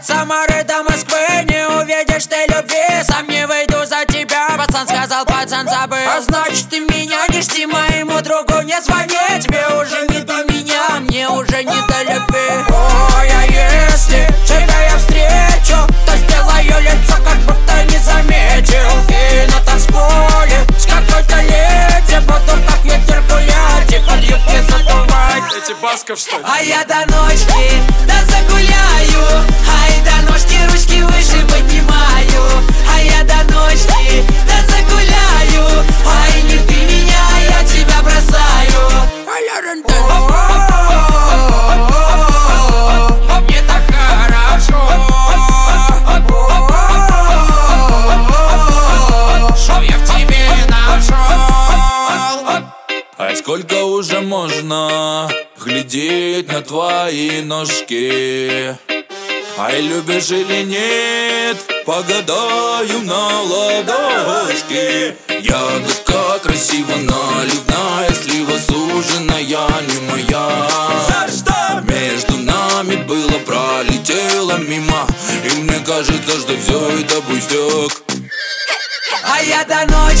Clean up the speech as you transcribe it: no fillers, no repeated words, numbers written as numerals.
От Самары до Москвы не увидишь ты любви. Сам не выйду за тебя, пацан сказал, пацан забыл. А значит ты меня не жди, моему другу не звони. Тебе уже не до меня, мне уже не до любви. Ой, а если тебя я встречу, то сделаю лицо, как будто не заметил. И на танцполе с какой-то леди буду как ветер гулять и под юбки задувать. Эти Басков, что ли? А я до ночки, да загуляю. Ай, до ночки ручки выше поднимаю. А я до ночки, да загуляю. Ай, не ты меня, я тебя бросаю. Мне так хорошо, что я в тебе нашел. Ай, сколько уже можно глядеть на твои ножки? Ай, любишь или нет, погадаю на ладошке. Ягодка красиво наливная, слива суженая, не моя. За что? Между нами было, пролетело мимо, и мне кажется, что все это пустяк. А я до ночи